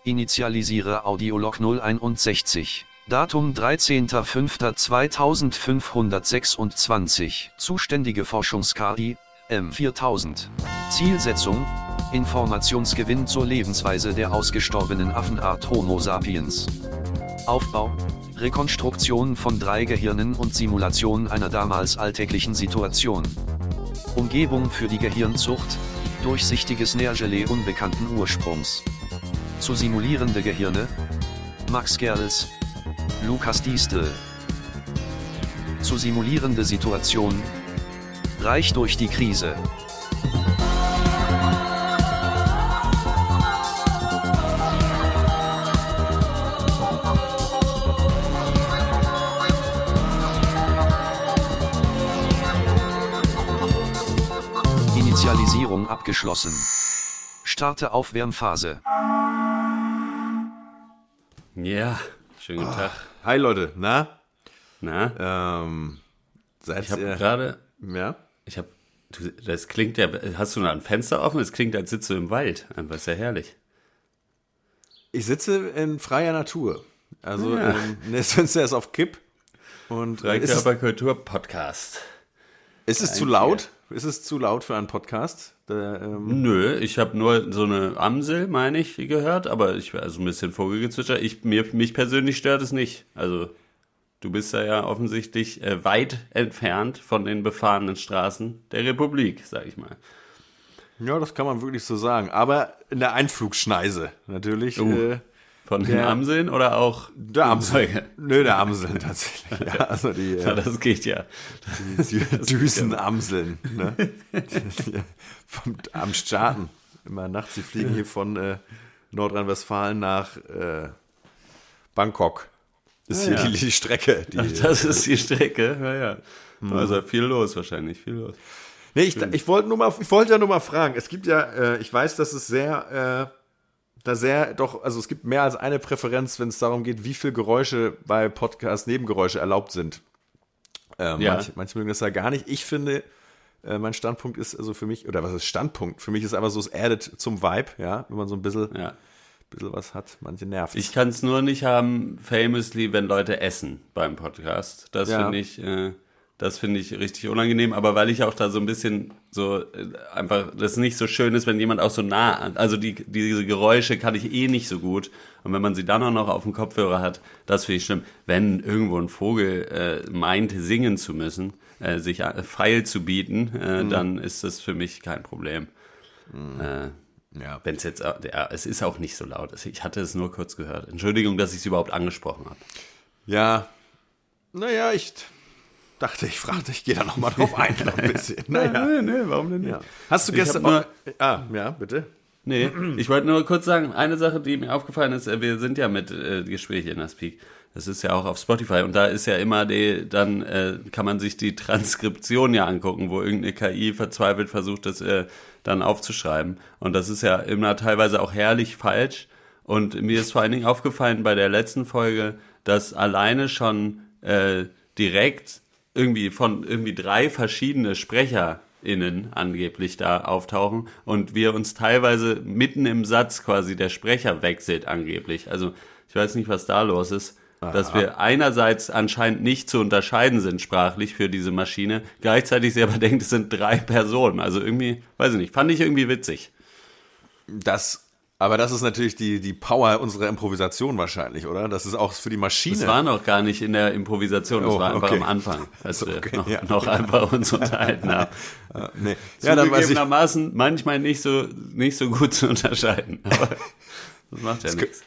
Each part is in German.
Initialisiere Audiolog 061. Datum 13.05.2526. Zuständige Forschungs-KI, M4000. Zielsetzung: Informationsgewinn zur Lebensweise der ausgestorbenen Affenart Homo sapiens. Aufbau: Rekonstruktion von 3 Gehirnen und Simulation einer damals alltäglichen Situation. Umgebung für die Gehirnzucht: durchsichtiges Nährgelee unbekannten Ursprungs. Zu simulierende Gehirne: Max Gerls, Lukas Diestel. Zu simulierende Situation: Reich durch die Krise. Initialisierung abgeschlossen. Starte Aufwärmphase. Ja, schönen guten Tag. Hi Leute, na? Ich habe gerade, Ja? das klingt ja, hast du noch ein Fenster offen? Es klingt, als sitzt du im Wald. Einfach ist ja herrlich. Ich sitze in freier Natur. Also Ja. das Fenster ist auf Kipp. Und Freikörperkultur-Podcast. ist es zu laut? Ist es zu laut für einen Podcast? Nö, ich habe nur so eine Amsel, meine ich, gehört, aber also ein bisschen Vogelgezwitscher. Mich persönlich stört es nicht. Also du bist da ja offensichtlich weit entfernt von den befahrenen Straßen der Republik, sag ich mal. Ja, das kann man wirklich so sagen. Aber in der Einflugschneise natürlich. Von den Amseln oder auch Der Amseln. Nö, der Amseln tatsächlich. Ja, also Ja, das geht ja. die Düsenamseln. Ne? Am Starten. Immer nachts, sie fliegen hier von Nordrhein-Westfalen nach Bangkok. Ist hier die Strecke. Das ist die Strecke, ja. Also viel los wahrscheinlich, viel los. Nee, ich wollte ja nur mal fragen. Es gibt ja, ich weiß, dass es also es gibt mehr als eine Präferenz, wenn es darum geht, wie viel Geräusche bei Podcasts, Nebengeräusche erlaubt sind. Manche mögen das ja gar nicht. Ich finde, mein Standpunkt ist also für mich, oder was ist Standpunkt? Für mich ist einfach so, es addet zum Vibe, ja, wenn man so ein bisschen was hat. Manche nervt. Ich kann es nur nicht haben, famously, wenn Leute essen beim Podcast. Das finde ich richtig unangenehm, aber weil ich auch da so ein bisschen so einfach, das nicht so schön ist, wenn jemand auch so nah an, also diese Geräusche kann ich nicht so gut und wenn man sie dann auch noch auf dem Kopfhörer hat, das finde ich schlimm. Wenn irgendwo ein Vogel meint, singen zu müssen, sich feil zu bieten, dann ist das für mich kein Problem. Wenn es jetzt, es ist auch nicht so laut. Ich hatte es nur kurz gehört. Entschuldigung, dass ich es überhaupt angesprochen habe. Ja, naja, ich dachte, ich gehe da nochmal drauf ein, ein bisschen. Naja. Nee, warum denn nicht? Ja. Hast du gestern ja, bitte. Nee, ich wollte nur kurz sagen, eine Sache, die mir aufgefallen ist, wir sind ja mit Gespräche in der Speak. Das ist ja auch auf Spotify und da ist ja immer dann kann man sich die Transkription ja angucken, wo irgendeine KI verzweifelt versucht, das dann aufzuschreiben. Und das ist ja immer teilweise auch herrlich falsch. Und mir ist vor allen Dingen aufgefallen bei der letzten Folge, dass alleine schon direkt irgendwie 3 verschiedene SprecherInnen angeblich da auftauchen und wir uns teilweise mitten im Satz quasi der Sprecher wechselt angeblich. Also ich weiß nicht, was da los ist. Dass wir einerseits anscheinend nicht zu unterscheiden sind sprachlich für diese Maschine, gleichzeitig sie aber denkt, es sind 3 Personen. Also irgendwie, weiß ich nicht, fand ich irgendwie witzig. Aber das ist natürlich die Power unserer Improvisation wahrscheinlich, oder? Das ist auch für die Maschine. Das war noch gar nicht in der Improvisation, das war einfach am Anfang, als wir noch einfach uns unterhalten haben. Nee. Zugegebenermaßen manchmal nicht so gut zu unterscheiden, aber das macht ja nichts.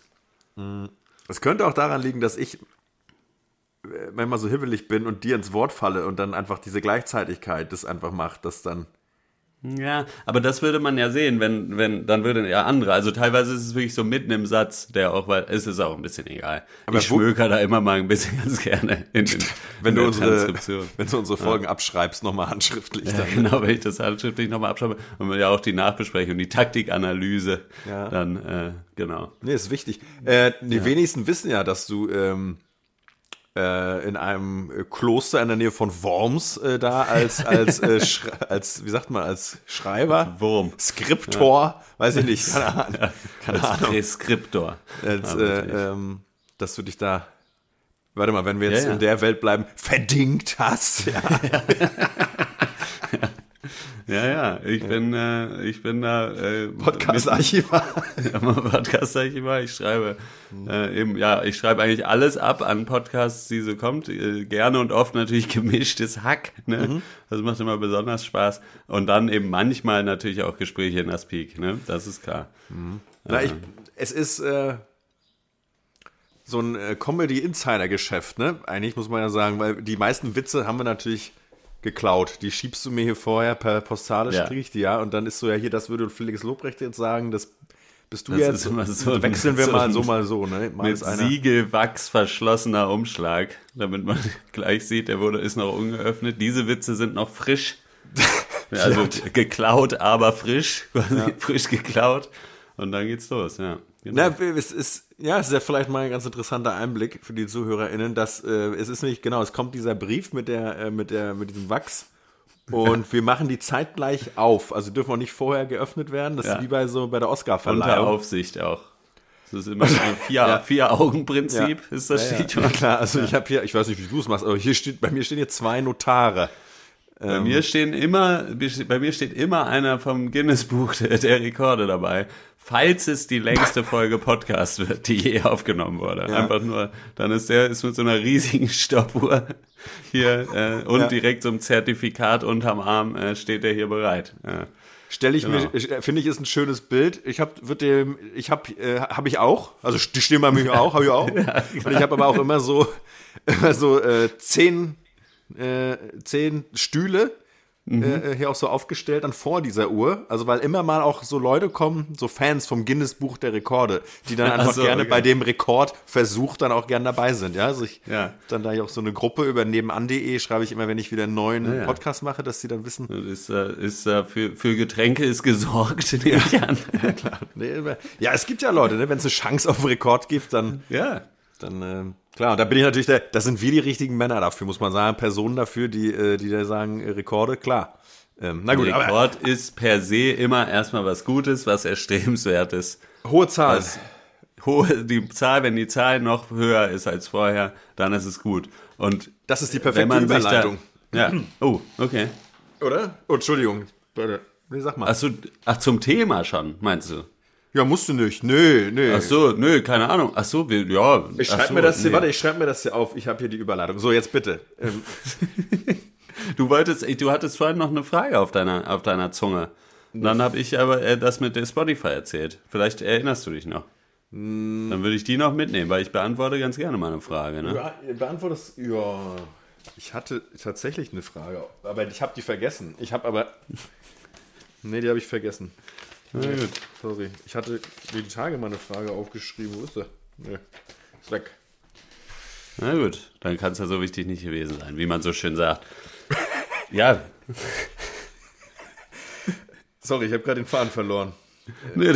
Es könnte auch daran liegen, dass ich manchmal so hibbelig bin und dir ins Wort falle und dann einfach diese Gleichzeitigkeit das einfach macht, dass dann... Ja, aber das würde man ja sehen, wenn dann würden ja andere, also teilweise ist es wirklich so mitten im Satz, weil es ist auch ein bisschen egal. Aber ich schmöker da immer mal ein bisschen ganz gerne wenn du unsere Folgen abschreibst, nochmal handschriftlich. Ja, genau, wenn ich das handschriftlich nochmal abschreibe und ja auch die Nachbesprechung, die Taktikanalyse, dann, genau. Nee, ist wichtig. Die wenigsten wissen ja, dass du in einem Kloster in der Nähe von Worms da als wie sagt man, als Schreiber? Wurm. Skriptor, weiß ich nicht, keine Ahnung. Als Präskriptor. Dass du dich da, warte mal, wenn wir jetzt in der Welt bleiben, verdingt hast. Ja, ich bin da Podcast-Archivar. Podcast-Archivar, ich schreibe ich schreibe eigentlich alles ab an Podcasts, die so kommt, gerne und oft natürlich gemischtes Hack, ne? Das macht immer besonders Spaß und dann eben manchmal natürlich auch Gespräche in Aspik, ne? Das ist klar. Es ist so ein Comedy-Insider-Geschäft, ne? Eigentlich muss man ja sagen, weil die meisten Witze haben wir natürlich geklaut. Die schiebst du mir hier vorher per postalisch, kriege ich die, und dann ist so, hier, das würde Felix Lobrecht jetzt sagen, das bist du das jetzt. Ist immer so wechseln wir mal so, ne? Mit Siegelwachs verschlossener Umschlag, damit man gleich sieht, ist noch ungeöffnet. Diese Witze sind noch frisch. Also geklaut, aber frisch, quasi frisch geklaut. Und dann geht's los, ja. Genau. Es ist ja vielleicht mal ein ganz interessanter Einblick für die ZuhörerInnen, dass es ist nämlich, genau, es kommt dieser Brief mit diesem Wachs und wir machen die zeitgleich auf. Also dürfen auch nicht vorher geöffnet werden. Das ist wie bei der Oscar-Verleihung. Unter Aufsicht auch. Das ist immer ein Vier-Augen-Prinzip, ist das Stichwort. Ja, klar, also ich habe hier, ich weiß nicht, wie du es machst, aber bei mir stehen hier 2 Notare. Bei mir steht immer einer vom Guinness-Buch der Rekorde dabei, falls es die längste Folge Podcast wird, die je aufgenommen wurde. Ja. Einfach nur, dann ist mit so einer riesigen Stoppuhr hier und direkt so einem Zertifikat unterm Arm steht der hier bereit. Ja. Finde ich, ist ein schönes Bild. Habe ich auch, also die stehen bei mir auch, habe ich auch. Ja, und ich habe aber auch immer so 10 Stühle hier auch so aufgestellt dann vor dieser Uhr, also weil immer mal auch so Leute kommen, so Fans vom Guinness-Buch der Rekorde, die dann einfach gerne bei dem Rekordversuch dann auch gerne dabei sind, ja, also dann da auch so eine Gruppe über nebenan.de schreibe ich immer, wenn ich wieder einen neuen Podcast mache, dass die dann wissen. Für Getränke ist gesorgt, nehme ich an. Ja, klar. Ja, es gibt ja Leute, ne, wenn es eine Chance auf Rekord gibt, dann klar, und da bin ich natürlich das sind wir die richtigen Männer dafür, muss man sagen, Personen dafür, die da sagen, Rekorde, klar. Na gut, Rekord ist per se immer erstmal was Gutes, was Erstrebenswertes. Hohe Zahl. Wenn die Zahl noch höher ist als vorher, dann ist es gut. Und das ist die perfekte Überleitung. Oh, okay. Oder? Oh, Entschuldigung. Nee, sag mal. Ach, zum Thema schon, meinst du? Ja, musst du nicht. Nee. Ach so, keine Ahnung. Ach so, Ich schreibe mir das hier auf. Ich habe hier die Überleitung. So, jetzt bitte. Du hattest vorhin noch eine Frage auf deiner Zunge. Dann habe ich aber das mit der Spotify erzählt. Vielleicht erinnerst du dich noch. Dann würde ich die noch mitnehmen, weil ich beantworte ganz gerne mal eine Frage. Ne? Ja, beantwortest, ja. Ich hatte tatsächlich eine Frage, aber ich habe die vergessen. Die habe ich vergessen. Na gut. Sorry. Ich hatte die Tage mal eine Frage aufgeschrieben. Wo ist sie? Nee. Ist weg. Na gut, dann kann es ja so wichtig nicht gewesen sein, wie man so schön sagt. Ja. Sorry, ich habe gerade den Faden verloren. Nee,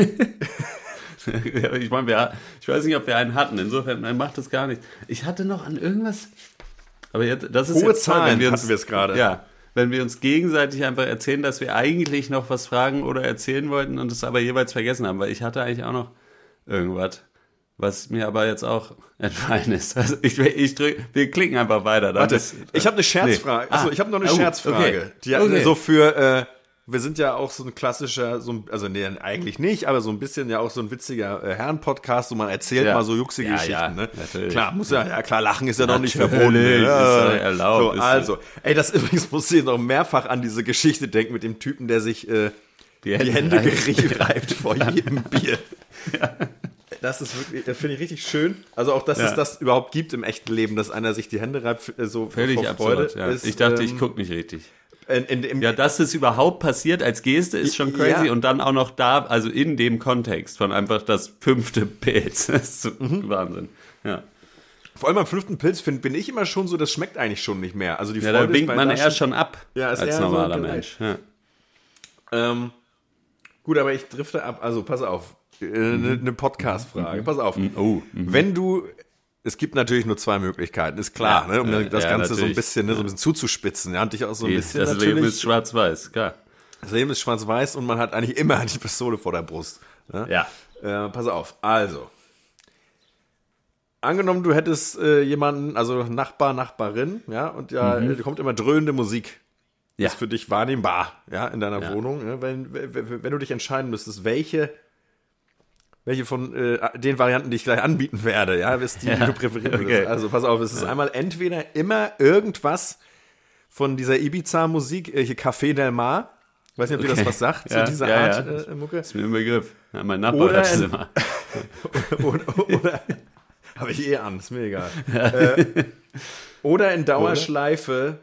ich weiß nicht, ob wir einen hatten. Insofern macht das gar nichts. Ich hatte noch an irgendwas. Aber jetzt, das ist hohe jetzt Zahlen, hatten wir es gerade. Ja. Wenn wir uns gegenseitig einfach erzählen, dass wir eigentlich noch was fragen oder erzählen wollten und es aber jeweils vergessen haben, weil ich hatte eigentlich auch noch irgendwas, was mir aber jetzt auch entfallen ist. Also wir klicken einfach weiter. Warte, ich habe eine Scherzfrage. Nee. Achso, ich habe noch eine Scherzfrage. Okay. So für, wir sind ja auch so ein klassischer, eigentlich nicht, aber so ein bisschen ja auch so ein witziger Herren-Podcast, wo man erzählt mal so juxige Geschichten. Ne? Klar, klar, lachen ist ja noch nicht verboten. Ist erlaubt. So, das übrigens muss ich noch mehrfach an diese Geschichte denken mit dem Typen, der sich die Hände reibt vor jedem Bier. Ja. Das ist wirklich, das finde ich richtig schön. Also auch, dass es das überhaupt gibt im echten Leben, dass einer sich die Hände reibt, so völlig vor Freude. Absurd, ja. Ich dachte, ich gucke nicht richtig. Dass es überhaupt passiert als Geste ist schon crazy und dann auch noch da, also in dem Kontext von einfach das 5. Pilz. Das ist so Wahnsinn. Ja. Vor allem beim 5. Pilz bin ich immer schon so, das schmeckt eigentlich schon nicht mehr. Also die Freude da winkt man eher schon ab als normaler so, Mensch. Ja. Gut, aber ich drifte ab. Also pass auf, eine Podcast-Frage. Pass auf. Wenn du es gibt natürlich nur zwei Möglichkeiten, ist klar, ne, um das Ganze so ein bisschen zuzuspitzen, ja, und dich auch so ein bisschen das Leben ist schwarz-weiß, klar. Das Leben ist schwarz-weiß und man hat eigentlich immer die Pistole vor der Brust. Ne? Ja. Pass auf, also. Angenommen, du hättest jemanden, also Nachbar, Nachbarin, ja, und da kommt immer dröhnende Musik. Ja. Ist für dich wahrnehmbar, ja, in deiner Wohnung. Ja, wenn du dich entscheiden müsstest, welche von den Varianten, die ich gleich anbieten werde, ja, ist die du präferieren würdest. Okay. Also pass auf, es ist einmal entweder immer irgendwas von dieser Ibiza-Musik, hier Café Del Mar. Ich weiß nicht, ob dir das was sagt, zu dieser Art Mucke. Das ist mir ein Begriff. Ja, mein Nachbar hört das immer. oder habe ich an, ist mir egal. Oder in Dauerschleife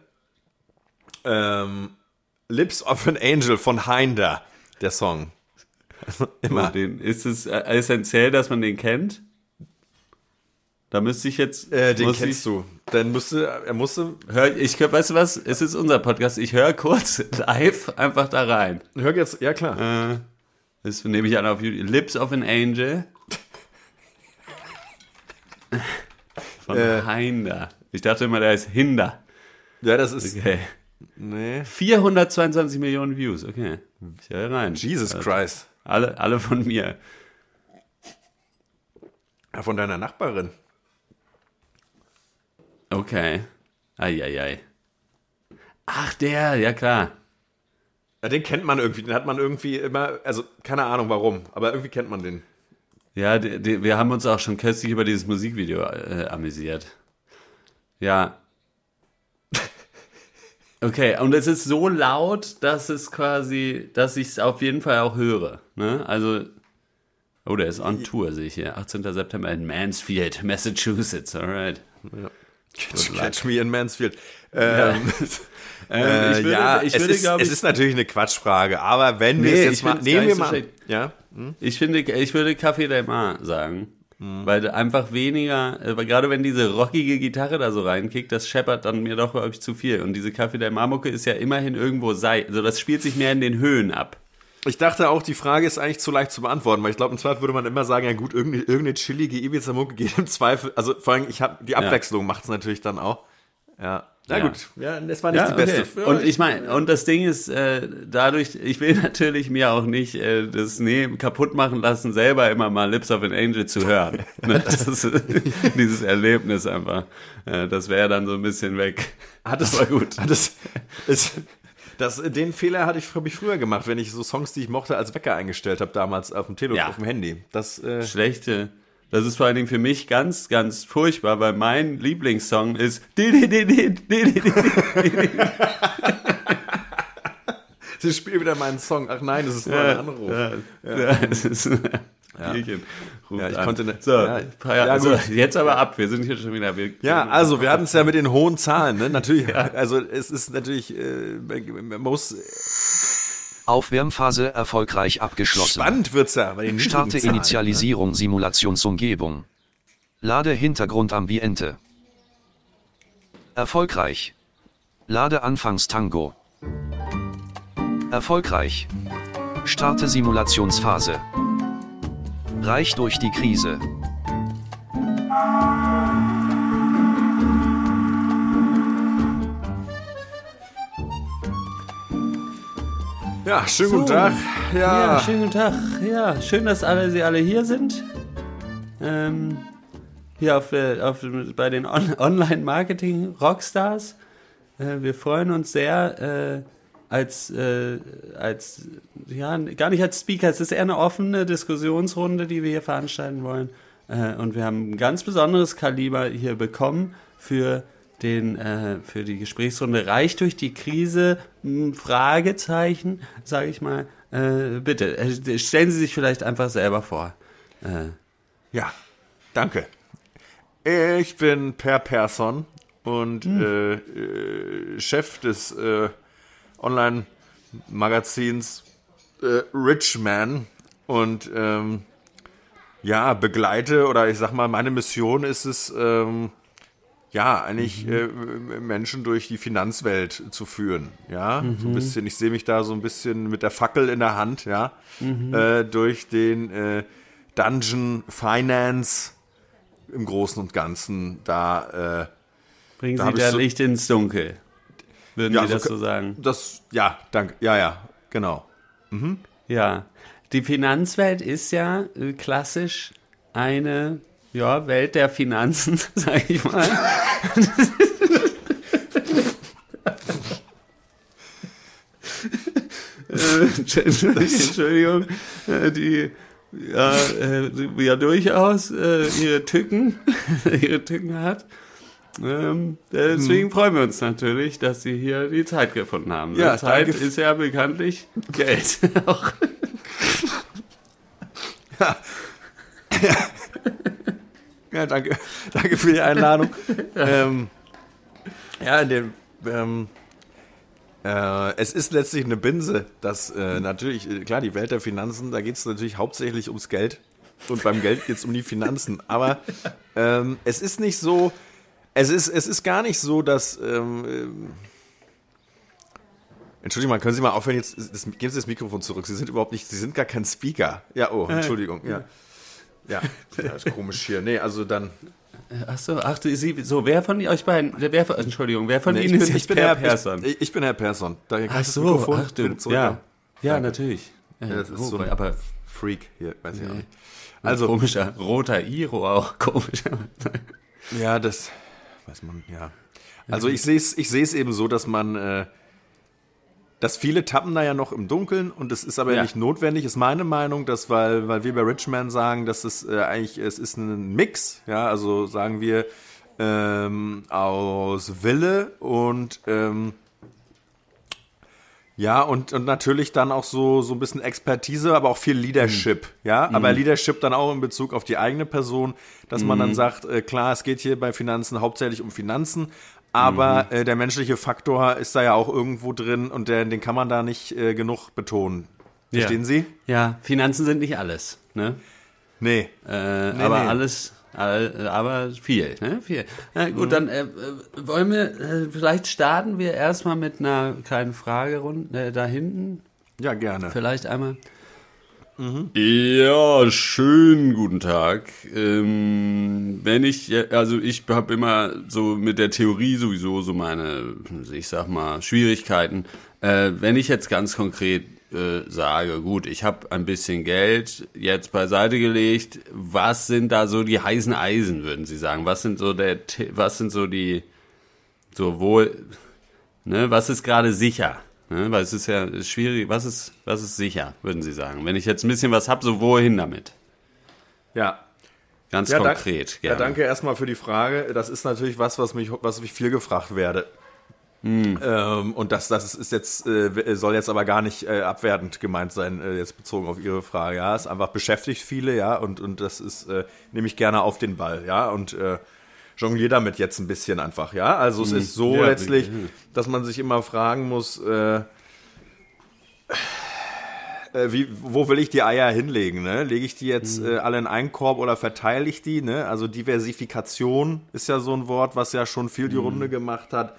Lips of an Angel von Hinder, der Song. Also immer. Ist es essentiell, dass man den kennt? Da müsste ich jetzt... den kennst du. Dann weißt du was? Es ist unser Podcast. Ich höre kurz live einfach da rein. Hör jetzt, ja klar. Das nehme ich an auf YouTube. Lips of an Angel. Von Hinder. Ich dachte immer, der ist Hinder. Ja, das ist... Okay. Nee. 422 Millionen Views, okay. Ich höre rein. Jesus Christ. Alle von mir. Ja, von deiner Nachbarin. Okay. Eieiei. Ach, der, ja klar. Ja, den kennt man irgendwie, den hat man irgendwie immer, also keine Ahnung warum, aber irgendwie kennt man den. Ja, wir haben uns auch schon köstlich über dieses Musikvideo amüsiert. Ja. Okay, und es ist so laut, dass ich es auf jeden Fall auch höre. Ne? Also, der ist on Tour, sehe ich hier. 18. September in Mansfield, Massachusetts, alright. Ja. Catch me in Mansfield. Es ist natürlich eine Quatschfrage, aber wenn wir es jetzt mal, nehmen wir mal. Ja? Ich würde Café Del Mar sagen. Weil einfach weniger, gerade wenn diese rockige Gitarre da so reinkickt, das scheppert dann mir doch, glaube ich, zu viel. Und diese Café Del Mar Mucke ist ja immerhin irgendwo also das spielt sich mehr in den Höhen ab. Ich dachte auch, die Frage ist eigentlich zu leicht zu beantworten, weil ich glaube, im Zweifel würde man immer sagen, ja gut, irgendeine chillige Ibiza-Mucke geht im Zweifel, also vor allem, die Abwechslung macht es natürlich dann auch. Ja. Na gut, ja, das war nicht die beste. Okay. Und ich meine, und das Ding ist, dadurch, ich will natürlich mir auch nicht das kaputt machen lassen, selber immer mal Lips of an Angel zu hören. Das ist dieses Erlebnis einfach. Das wäre dann so ein bisschen weg. Das war gut. Den Fehler hatte ich früher gemacht, wenn ich so Songs, die ich mochte, als Wecker eingestellt habe, damals auf dem Telefon, auf dem Handy. Schlechte. Das ist vor allen Dingen für mich ganz, ganz furchtbar, weil mein Lieblingssong ist Sie spielen wieder meinen Song. Ach nein, das ist nur ein Anruf. Das ist Bierchen. Jetzt aber ab. Wir sind hier schon wieder. Also wir hatten es ja mit den hohen Zahlen. Ne? Natürlich. Ja. Also es ist natürlich, man muss... Aufwärmphase erfolgreich abgeschlossen. Spannend wird's ja bei den Starte Zahlen, Initialisierung, ne? Simulationsumgebung. Lade Hintergrundambiente. Erfolgreich. Lade Anfangstango. Erfolgreich. Starte Simulationsphase. Reich durch die Krise. Ja, schönen guten Tag. Ja, schönen guten Tag. Ja, schön, dass Sie alle hier sind. Hier bei den Online-Marketing-Rockstars. Wir freuen uns sehr, gar nicht als Speaker, es ist eher eine offene Diskussionsrunde, die wir hier veranstalten wollen. Und wir haben ein ganz besonderes Kaliber hier bekommen für die Gesprächsrunde. Reich durch die Krise? Fragezeichen, sage ich mal. Bitte, stellen Sie sich vielleicht einfach selber vor. Ja, danke. Ich bin Per Persson und Chef des Online-Magazins Rich Man und begleite, oder ich sag mal, meine Mission ist es, Menschen durch die Finanzwelt zu führen, ja, so ein bisschen, ich sehe mich da so ein bisschen mit der Fackel in der Hand, ja, durch den Dungeon Finance im Großen und Ganzen. Da bringen da Sie hab ich da so- Licht ins Dunkel. Würden Ja, Sie das so- so sagen? Ja, danke. Ja, genau. Ja. Die Finanzwelt ist ja klassisch eine Welt der Finanzen, sag ich mal. Entschuldigung, die ja durchaus ihre Tücken hat. Deswegen freuen wir uns natürlich, dass Sie hier die Zeit gefunden haben. Ja, Zeit danke. ist ja bekanntlich Geld. Auch. Ja, danke für die Einladung. Es ist letztlich eine Binse, dass natürlich, klar, die Welt der Finanzen, da geht es natürlich hauptsächlich ums Geld und beim Geld geht es um die Finanzen, aber es ist nicht so, es ist gar nicht so, dass, Entschuldigung mal, können Sie mal aufhören, geben Sie das Mikrofon zurück, Sie sind gar kein Speaker. Ja, oh, Entschuldigung, ja. Ja, das ist komisch hier. Nee, also dann... Wer von euch beiden, wer von Nee, Ihnen ist jetzt Per Herr Persson? Ich bin Herr Persson. Daher Ach so, bitte zurück. ja, Danke. natürlich. Ja, das ist so ein aber Freak hier, weiß ich auch nicht. also Also, komischer roter Iro auch komisch. ja, das weiß man, ja. Also ich sehe es eben so, dass man, dass viele tappen da ja noch im Dunkeln und es ist aber Ja. nicht notwendig, ist meine Meinung, dass, weil wir bei Richman sagen, dass es es ist ein Mix, ja, also sagen wir aus Wille und ja, und natürlich dann auch so ein bisschen Expertise, aber auch viel Leadership, ja, aber Leadership dann auch in Bezug auf die eigene Person, dass man dann sagt, klar, es geht hier bei Finanzen hauptsächlich um Finanzen, aber der menschliche Faktor ist da ja auch irgendwo drin und den kann man da nicht genug betonen. Verstehen Sie? Ja, Finanzen sind nicht alles, ne? Nee. Aber alles, aber viel, ne? Viel. Na gut, dann wollen wir, vielleicht starten wir erstmal mit einer kleinen Fragerunde da hinten. Ja, gerne. Vielleicht einmal. Ja, schönen guten Tag. Ich habe immer so mit der Theorie sowieso so meine, ich sag mal, Schwierigkeiten. Wenn ich jetzt ganz konkret sage, gut, ich habe ein bisschen Geld jetzt beiseite gelegt, was sind da so die heißen Eisen, würden Sie sagen? Was ist gerade sicher? Ne, weil es ist ja schwierig, was ist sicher, würden Sie sagen? Wenn ich jetzt ein bisschen was habe, so wohin damit? Ja. Ganz Ja, konkret, ja, gerne. danke erstmal für die Frage. Das ist natürlich was ich viel gefragt werde. Und das ist jetzt, soll jetzt aber gar nicht abwertend gemeint sein, jetzt bezogen auf Ihre Frage. Ja, es einfach beschäftigt viele, ja, und das ist, nehme ich gerne auf den Ball, ja, und jongliere damit jetzt ein bisschen einfach, ja. Also es ist so Ja, letztlich, dass man sich immer fragen muss, wo will ich die Eier hinlegen, ne? Lege ich die jetzt alle in einen Korb oder verteile ich die, ne? Also Diversifikation ist ja so ein Wort, was ja schon viel die Runde gemacht hat.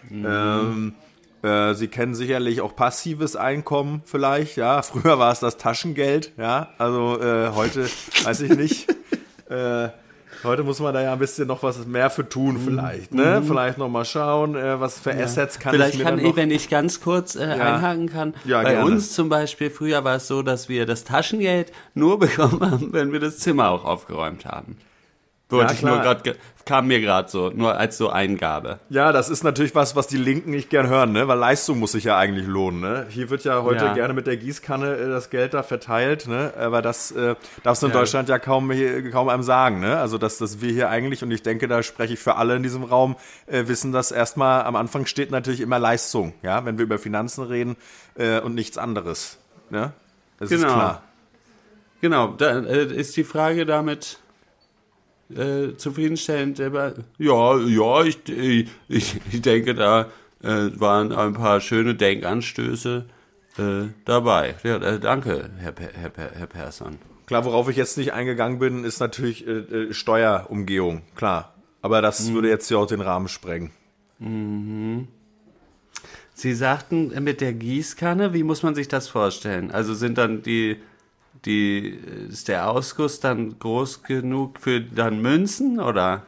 Sie kennen sicherlich auch passives Einkommen vielleicht, ja. Früher war es das Taschengeld, ja. Also heute weiß ich nicht. Heute muss man da ja ein bisschen noch was mehr für tun vielleicht, ne? Vielleicht noch mal schauen, was für Assets kann Vielleicht ich mir kann dann noch... wenn ich ganz kurz einhaken kann. Ja, Bei gerne. uns zum Beispiel, früher war es so, dass wir das Taschengeld nur bekommen haben, wenn wir das Zimmer auch aufgeräumt haben. Kam mir gerade so, nur als so Eingabe. Ja, das ist natürlich was die Linken nicht gern hören, ne? Weil Leistung muss sich ja eigentlich lohnen, ne? Hier wird ja heute gerne mit der Gießkanne das Geld da verteilt, ne? Aber das darfst du in Deutschland ja kaum einem sagen, ne? Also dass wir hier eigentlich, und ich denke, da spreche ich für alle in diesem Raum, wissen, dass erstmal am Anfang steht natürlich immer Leistung, ja? Wenn wir über Finanzen reden und nichts anderes, ne? Das ist klar. Genau, da ist die Frage damit zufriedenstellend. Ich denke, da waren ein paar schöne Denkanstöße dabei. Ja, danke, Herr Persson. Klar, worauf ich jetzt nicht eingegangen bin, ist natürlich Steuerumgehung, klar. Aber das würde jetzt ja auch den Rahmen sprengen. Sie sagten mit der Gießkanne, wie muss man sich das vorstellen? Also sind dann die ist der Ausguss dann groß genug für dann Münzen, oder?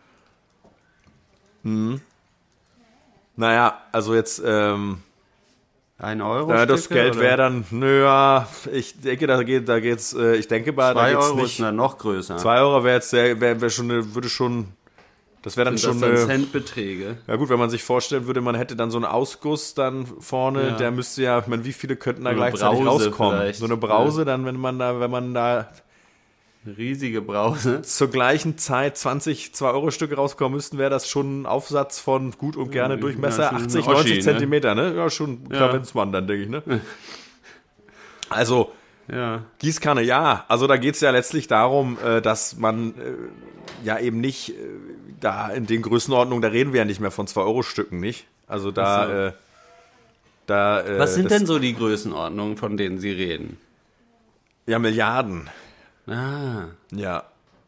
Naja, also jetzt, 1 Euro? das Geld wäre dann, naja, ich denke, da geht's, ich denke mal, da 2 geht's Euro nicht. ist dann noch größer. 2 Euro wäre jetzt, würde schon, das wäre dann Sind schon das dann Centbeträge? ja gut, wenn man sich vorstellen würde, man hätte dann so einen Ausguss dann vorne, Ja. der müsste ja, ich meine, wie viele könnten da So eine gleichzeitig Brause rauskommen? vielleicht. So eine Brause, dann, wenn man da Eine riesige Brause. zur gleichen Zeit 20 2-Euro-Stücke rauskommen müssten, wäre das schon ein Aufsatz von gut und gerne Durchmesser schon ein 80, Oschi, 90 ne? Zentimeter, ne? Ja, schon klar, Ja. wenn's Mann dann, denke ich, ne? Also, Ja. Gießkanne, ja. Also da geht es ja letztlich darum, dass man ja eben nicht da in den Größenordnungen, da reden wir ja nicht mehr von 2-Euro-Stücken, nicht? Also da, Was sind denn so die Größenordnungen, von denen Sie reden? Ja, Milliarden. Ah, Ja.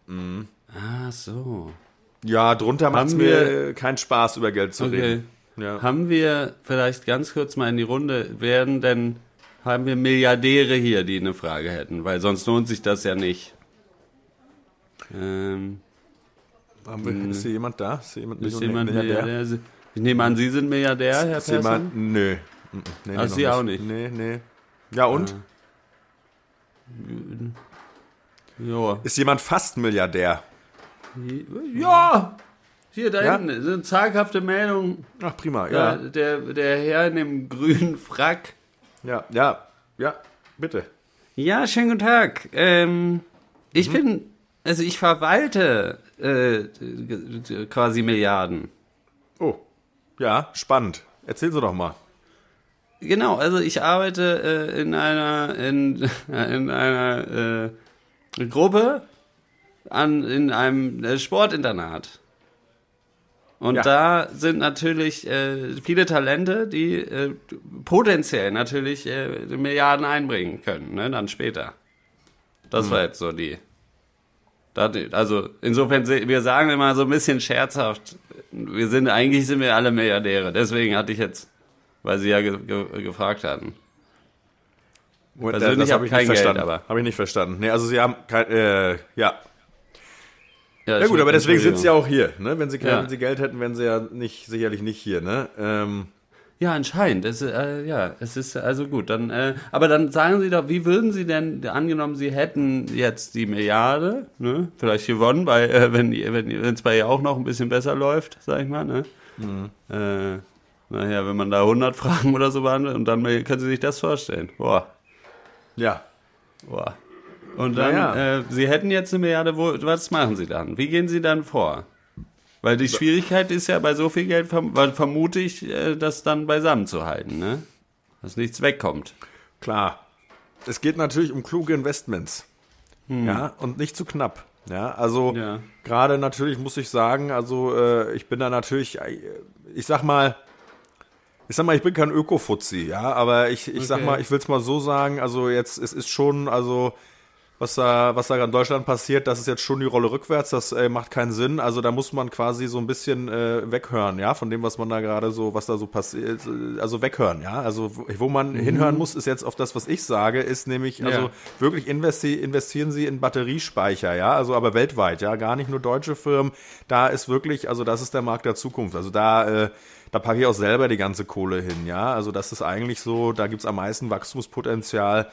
so. Ja, drunter macht es Haben mir keinen Spaß, über Geld zu Okay. reden. Ja. Haben wir vielleicht ganz kurz mal in die Runde, haben wir Milliardäre hier, die eine Frage hätten? Weil sonst lohnt sich das ja nicht. Ist hier jemand da? Ist hier jemand Ist Millionär? jemand Milliardär? Milliardär? Ich nehme an, Sie sind Milliardär, Herr Ist Persson? jemand? Nö. Nee, Ach, noch Sie auch nicht? Nee. Ja, und? Ja. Ist jemand fast Milliardär? Ja! Hier, da Ja? hinten, ist eine zaghafte Meldung. Ach, prima, Ja. ja. Der Herr in dem grünen Frack. Ja, bitte. Ja, schönen guten Tag. Ich ich verwalte quasi Milliarden. Oh, ja, spannend. Erzählen Sie doch mal. Genau, also ich arbeite in einer Gruppe in einem Sportinternat. Und Ja. da sind natürlich viele Talente, die potenziell natürlich Milliarden einbringen können, ne, dann später. Das war jetzt so die. Also insofern, wir sagen immer so ein bisschen scherzhaft, eigentlich sind wir alle Milliardäre. Deswegen hatte ich jetzt, weil Sie ja gefragt hatten. Moment, Persönlich das hab habe ich kein nicht Geld, verstanden. aber- Habe ich nicht verstanden. Nee, also Sie haben kein, ja. Ja Ja gut, aber deswegen sind Sie ja auch hier. Ne? Wenn Sie Ja. Geld hätten, wären Sie ja sicherlich nicht hier. Ne? Ja, anscheinend. Es ist also gut. Dann, aber dann sagen Sie doch, wie würden Sie denn, angenommen, Sie hätten jetzt die Milliarde, ne, vielleicht gewonnen, wenn es bei ihr auch noch ein bisschen besser läuft, sag ich mal, ne? Naja, wenn man da 100 Fragen oder so behandelt und dann können Sie sich das vorstellen. Boah. Ja. Und dann, Naja. Sie hätten jetzt eine Milliarde, was machen Sie dann? Wie gehen Sie dann vor? Weil die Schwierigkeit ist ja bei so viel Geld, vermute ich, das dann beisammen zu halten, ne? Dass nichts wegkommt. Klar. Es geht natürlich um kluge Investments. Ja, und nicht zu knapp. Ja, also Ja. gerade natürlich muss ich sagen, also ich bin da natürlich, ich sag mal, ich bin kein Öko-Fuzzi, ja, aber ich sag mal, ich will es mal so sagen, also jetzt, es ist schon, also was da in Deutschland passiert, das ist jetzt schon die Rolle rückwärts, das macht keinen Sinn, also da muss man quasi so ein bisschen weghören, ja, von dem, was man da gerade so, was da so passiert, also weghören, ja, also wo man hinhören muss, ist jetzt auf das, was ich sage, ist nämlich, also wirklich investieren Sie in Batteriespeicher, ja, also aber weltweit, ja, gar nicht nur deutsche Firmen, da ist wirklich, also das ist der Markt der Zukunft, also da packe ich auch selber die ganze Kohle hin, ja, also das ist eigentlich so, da gibt's am meisten Wachstumspotenzial.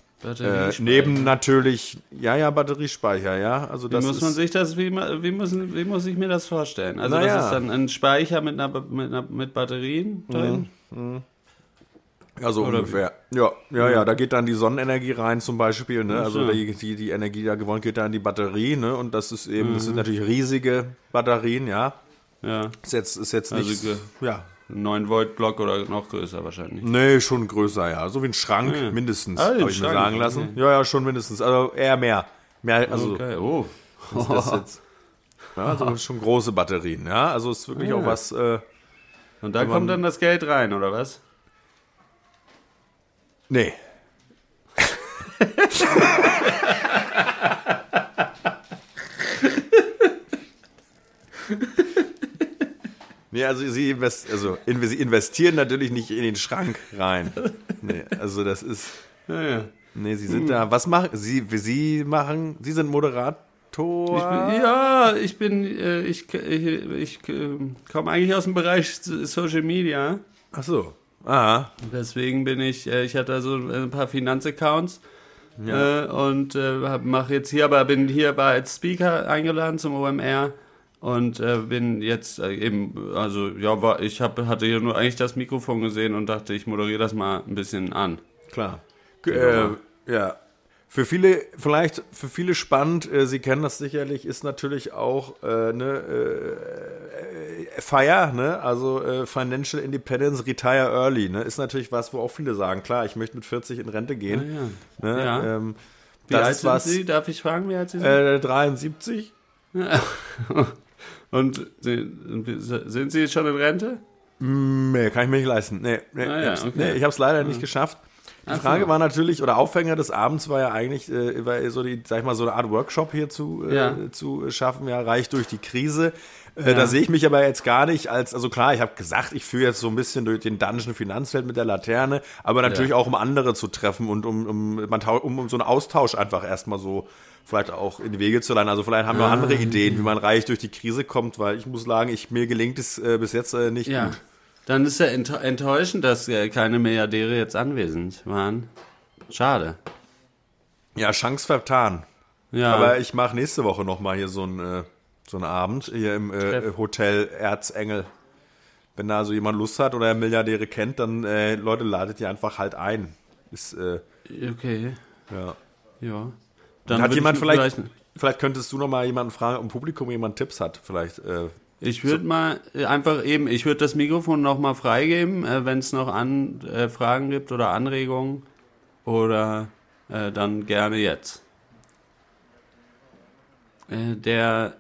Neben natürlich, Batteriespeicher, ja. Also das muss ich mir das vorstellen? Also das ist dann ein Speicher mit Batterien drin? Also ungefähr. Ja, da geht dann die Sonnenenergie rein zum Beispiel, ne? Also die Energie, die da gewonnen geht, da in die Batterie, ne? Und das ist eben, das sind natürlich riesige Batterien, ja. Ja. Ist jetzt nicht, ja. 9-Volt-Block oder noch größer wahrscheinlich. Nee, schon größer, ja. So wie ein Schrank, mindestens, habe ich mir sagen lassen. Okay. Ja, schon mindestens. Also eher mehr. Also, Okay, oh. das ist jetzt, ja, also schon große Batterien, ja. Also ist wirklich auch was. Und da kommt dann das Geld rein, oder was? Nee. Nee, also sie investieren natürlich nicht in den Schrank rein. Nee, also das ist. Ja. Nee, Sie sind da. Was machen Sie? Sie sind Moderator? Ich komme eigentlich aus dem Bereich Social Media. Ach so. Aha. Deswegen ich hatte so ein paar Finanzaccounts und mache jetzt hier, aber war als Speaker eingeladen zum OMR und bin jetzt hatte hier nur eigentlich das Mikrofon gesehen und dachte, ich moderiere das mal ein bisschen an. Klar. Ja. Für viele spannend, Sie kennen das sicherlich, ist natürlich auch FIRE, ne? Also Financial Independence, Retire Early, ne? Ist natürlich was, wo auch viele sagen, klar, ich möchte mit 40 in Rente gehen. Ah, ja. Ne? Ja. Wie alt sind Sie? Darf ich fragen, wie alt Sie sind? 73. Und sind Sie schon in Rente? Nee, kann ich mir nicht leisten. Nee, ich habe es leider nicht geschafft. Die Frage war natürlich, oder Aufhänger des Abends war ja eigentlich, so eine Art Workshop hier zu schaffen, ja, reich durch die Krise. Da sehe ich mich aber jetzt gar nicht also klar, ich habe gesagt, ich führe jetzt so ein bisschen durch den Dungeon Finanzwelt mit der Laterne, aber natürlich auch, um andere zu treffen und um so einen Austausch einfach erstmal so vielleicht auch in die Wege zu leiten. Also vielleicht haben wir andere Ideen, wie man reich durch die Krise kommt, weil ich muss sagen, mir gelingt es bis jetzt nicht gut. Dann ist ja enttäuschend, dass keine Milliardäre jetzt anwesend waren. Schade. Ja, Chance vertan. Ja. Aber ich mache nächste Woche nochmal hier so einen Abend hier im Hotel Erzengel. Wenn da so jemand Lust hat oder Milliardäre kennt, dann Leute, ladet ihr einfach halt ein. Ist okay. Ja. Dann hat jemand vielleicht könntest du nochmal jemanden fragen, ob im Publikum jemand Tipps hat, vielleicht. Ich würde ich würde das Mikrofon nochmal freigeben, wenn es noch Fragen gibt oder Anregungen oder dann gerne jetzt. Der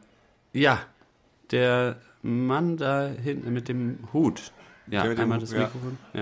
Mann da hinten mit dem Hut. Ja, einmal das Mikrofon. Ja.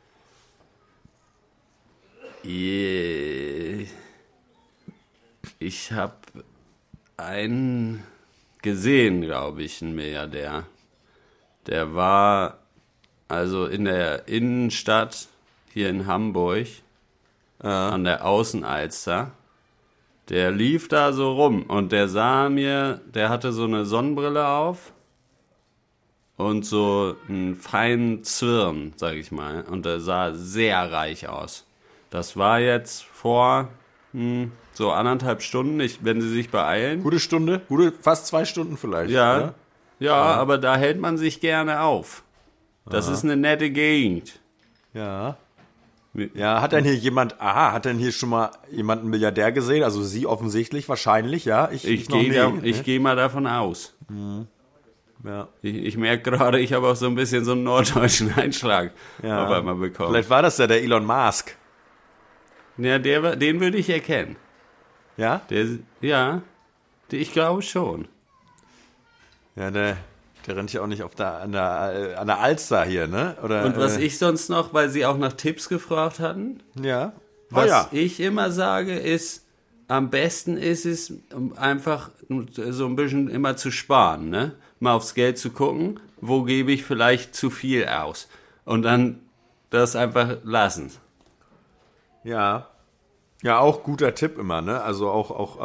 Ich habe einen gesehen, glaube ich, ein Milliardär. Der war also in der Innenstadt hier in Hamburg an der Außenalster. Der lief da so rum und der hatte so eine Sonnenbrille auf und so einen feinen Zwirn, sag ich mal. Und der sah sehr reich aus. Das war jetzt vor so 1,5 Stunden, wenn Sie sich beeilen. Gute Stunde, fast 2 Stunden vielleicht. Ja, aber da hält man sich gerne auf. Das ist eine nette Gegend. Ja. Ja, hat denn hier schon mal jemand einen Milliardär gesehen? Also Sie offensichtlich, wahrscheinlich, ja. Ich gehe mal davon aus. Mhm. Ja. Ich merke gerade, ich habe auch so ein bisschen so einen norddeutschen Einschlag auf einmal bekommen. Vielleicht war das ja der Elon Musk. Ja, den würde ich erkennen. Ja? Ich glaube schon. Ja, der rennt ja auch nicht an der Alster hier, ne? Oder, und was ich sonst noch, weil Sie auch nach Tipps gefragt hatten. Ja. Was ich immer sage ist, am besten ist es, einfach so ein bisschen immer zu sparen, ne? Mal aufs Geld zu gucken, wo gebe ich vielleicht zu viel aus. Und dann das einfach lassen. Ja. Ja, auch guter Tipp immer, ne? Also auch.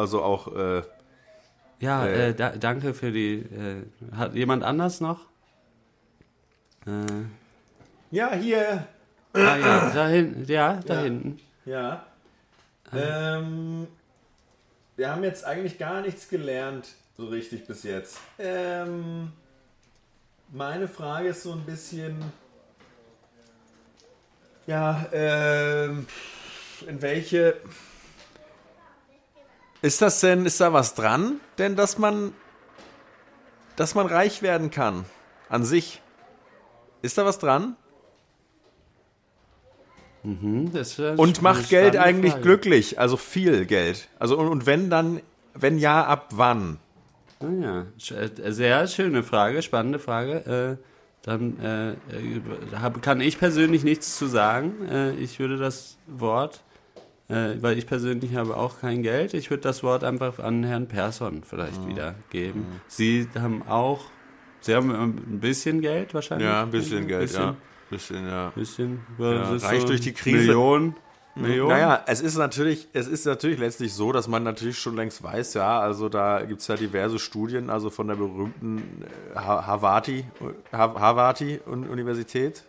Danke für die. Hat jemand anders noch? Ja, hier. Da hinten. Ja, da hinten. Ja. Wir haben jetzt eigentlich gar nichts gelernt, so richtig bis jetzt. Meine Frage ist so ein bisschen. Ja, in welche. Ist da was dran, denn dass man reich werden kann an sich? Ist da was dran? Und macht Geld eigentlich glücklich? Also viel Geld. Also und wenn ja, ab wann? Ja, sehr schöne Frage, spannende Frage. Dann kann ich persönlich nichts zu sagen. Ich würde das Wort, weil ich persönlich habe auch kein Geld, ich würde das Wort einfach an Herrn Persson vielleicht wieder geben. Sie haben ein bisschen Geld wahrscheinlich? Ja, ein bisschen Geld, ja. Bisschen. Reicht durch die Krise. Millionen. Millionen? Naja, es ist natürlich letztlich so, dass man natürlich schon längst weiß, ja, also da gibt es ja diverse Studien, also von der berühmten Harvard-Universität,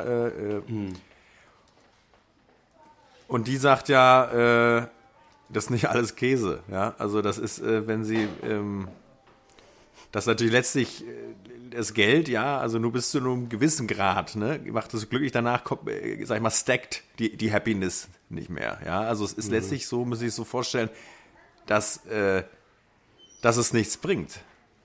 und die sagt ja, das ist nicht alles Käse, ja, also das ist, wenn sie, das natürlich letztlich das Geld, ja, also nur bis zu einem gewissen Grad, ne, macht es glücklich, danach kommt, sag ich mal, stackt die Happiness nicht mehr, ja, also es ist letztlich so, muss ich so vorstellen, dass es nichts bringt.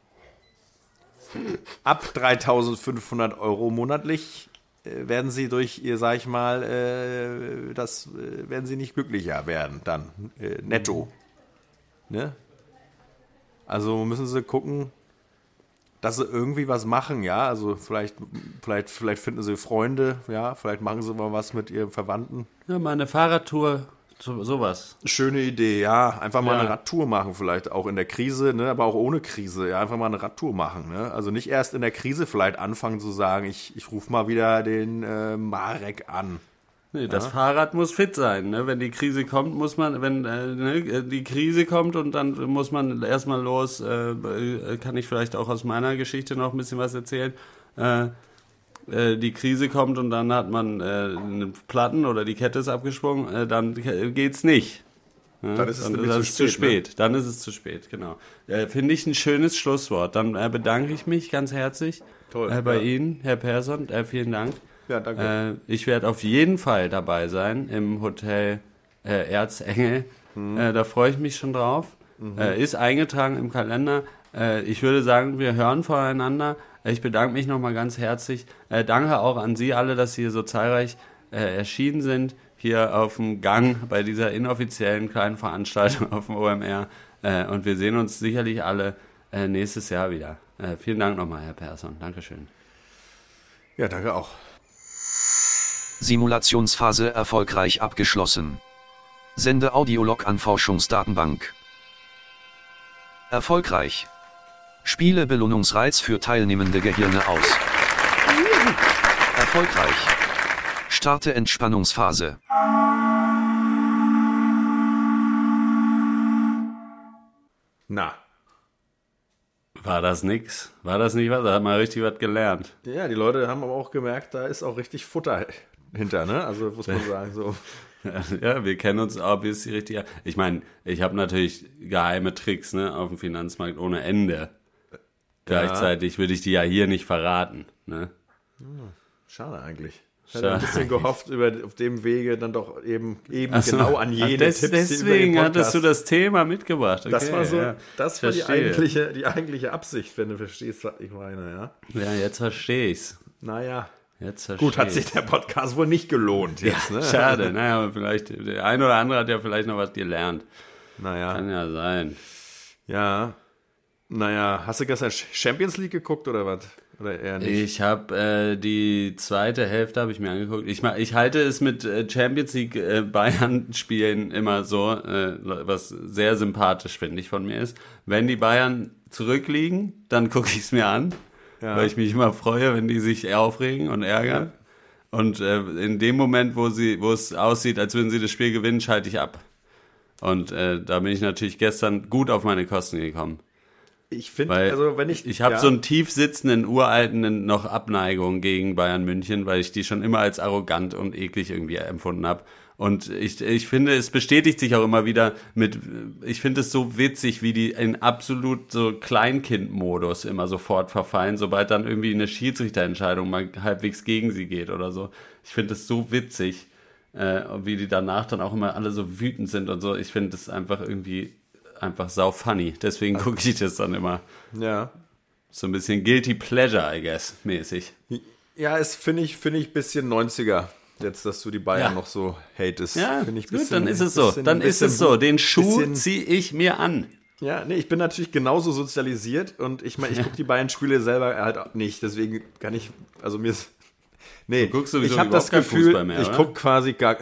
Ab 3.500 Euro monatlich werden sie durch ihr, sag ich mal, werden sie nicht glücklicher werden dann, netto, ne, also müssen sie gucken, dass sie irgendwie was machen, ja, also vielleicht finden sie Freunde, ja, vielleicht machen sie mal was mit ihren Verwandten. Ja, mal eine Fahrradtour, sowas. Schöne Idee, ja, einfach mal eine Radtour machen vielleicht, auch in der Krise, ne, aber auch ohne Krise, ja, einfach mal eine Radtour machen, ne, also nicht erst in der Krise vielleicht anfangen zu sagen, ich rufe mal wieder den Marek an. Nee, das Fahrrad muss fit sein, ne? Wenn die Krise kommt, muss man, die Krise kommt und dann muss man erstmal los, kann ich vielleicht auch aus meiner Geschichte noch ein bisschen was erzählen, die Krise kommt und dann hat man einen Platten oder die Kette ist abgesprungen, dann geht's nicht. Ne? Dann ist es zu spät. Ne? Dann ist es zu spät, genau. Finde ich ein schönes Schlusswort. Dann bedanke ich mich ganz herzlich bei Ihnen, Herr Persson, vielen Dank. Ja, danke. Ich werde auf jeden Fall dabei sein im Hotel Erzengel. Da freue ich mich schon drauf. Ist eingetragen im Kalender. Ich würde sagen, wir hören voneinander. Ich bedanke mich nochmal ganz herzlich. Danke auch an Sie alle, dass Sie hier so zahlreich erschienen sind. Hier auf dem Gang bei dieser inoffiziellen kleinen Veranstaltung auf dem OMR. Und wir sehen uns sicherlich alle nächstes Jahr wieder. Vielen Dank nochmal, Herr Persson. Dankeschön. Ja, danke auch. Simulationsphase erfolgreich abgeschlossen. Sende Audiolog an Forschungsdatenbank. Erfolgreich. Spiele Belohnungsreiz für teilnehmende Gehirne aus. Erfolgreich. Starte Entspannungsphase. Na. War das nix? War das nicht was? Da hat man richtig was gelernt. Ja, die Leute haben aber auch gemerkt, da ist auch richtig Futter hinter, ne? Also muss man sagen, so. Ja, wir kennen uns obviously richtig. Ich meine, ich habe natürlich geheime Tricks, ne, auf dem Finanzmarkt ohne Ende. Gleichzeitig würde ich die ja hier nicht verraten, ne? Schade eigentlich. Ich hätte ein bisschen gehofft, auf dem Wege dann doch eben genau an jene Tipps, deswegen hattest du das Thema mitgebracht. Okay, das war so, ja, das war die eigentliche Absicht, wenn du verstehst, was ich meine, ja? Ja, jetzt verstehe ich's. Naja. Jetzt verstehe Gut, hat sich der Podcast wohl nicht gelohnt jetzt, ja, ne? Schade, naja, aber vielleicht, der eine oder andere hat ja vielleicht noch was gelernt. Naja. Kann ja sein. Ja. Naja, hast du gestern Champions League geguckt oder was? Oder eher nicht? Ich habe die zweite Hälfte habe ich mir angeguckt. Ich halte es mit Champions League Bayern-Spielen immer so, was sehr sympathisch, finde ich, von mir ist. Wenn die Bayern zurückliegen, dann gucke ich es mir an, weil ich mich immer freue, wenn die sich aufregen und ärgern. Ja. Und in dem Moment, wo es aussieht, als würden sie das Spiel gewinnen, schalte ich ab. Und da bin ich natürlich gestern gut auf meine Kosten gekommen. Ich finde, also wenn ich habe so einen tief sitzenden, uralten noch Abneigung gegen Bayern München, weil ich die schon immer als arrogant und eklig irgendwie empfunden habe. Und ich finde, es bestätigt sich auch immer wieder ich finde es so witzig, wie die in absolut so Kleinkind-Modus immer sofort verfallen, sobald dann irgendwie eine Schiedsrichterentscheidung mal halbwegs gegen sie geht oder so. Ich finde es so witzig, wie die danach dann auch immer alle so wütend sind und so. Ich finde es einfach sau funny. Deswegen gucke ich das dann immer. Ja. So ein bisschen Guilty Pleasure, I guess, mäßig. Ja, finde ich ein bisschen 90er. Jetzt, dass du die Bayern noch so hatest. Ja, ich gut, dann ist es so. Dann ist es so. Den Schuh ziehe ich mir an. Ja, nee, ich bin natürlich genauso sozialisiert und ich meine, ich gucke die Bayern-Spiele selber halt nicht. Deswegen kann ich, also mir ist, nee, du guckst sowieso ich habe das Gefühl, mehr, ich gucke quasi gar,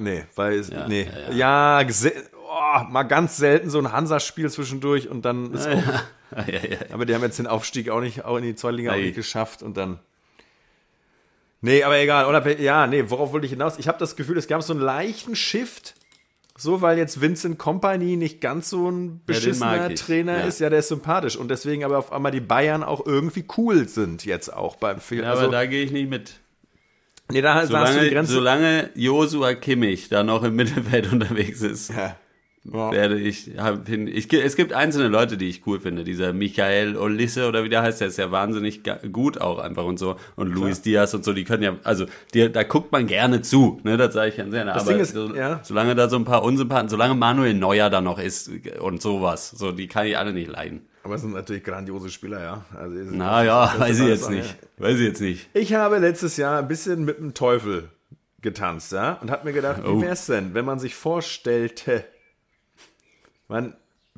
mal ganz selten so ein Hansa-Spiel zwischendurch und dann ist aber die haben jetzt den Aufstieg auch in die zweite Liga auch nicht geschafft und dann nee, aber egal, worauf wollte ich hinaus? Ich habe das Gefühl, es gab so einen leichten Shift so, weil jetzt Vincent Kompany nicht ganz so ein beschissener Trainer ist. Ja, der ist sympathisch. Und deswegen aber auf einmal die Bayern auch irgendwie cool sind jetzt auch beim Film. Ja, aber da gehe ich nicht mit. Nee, da hast du die Grenze. Solange Joshua Kimmich da noch im Mittelfeld unterwegs ist, es gibt einzelne Leute, die ich cool finde. Dieser Michael Olisse oder wie der heißt, der ist ja wahnsinnig gut auch einfach und so. Und Luis Diaz und so, die können ja, also da guckt man gerne zu, ne, das sage ich ganz gerne. Aber solange da so ein paar Unsympathen, solange Manuel Neuer da noch ist und sowas, so, die kann ich alle nicht leiden. Aber es sind natürlich grandiose Spieler, ja. Also, weiß ich jetzt nicht. Weiß ich jetzt nicht. Ich habe letztes Jahr ein bisschen mit dem Teufel getanzt, ja, und habe mir gedacht, wie wäre es denn, wenn man sich vorstellte, man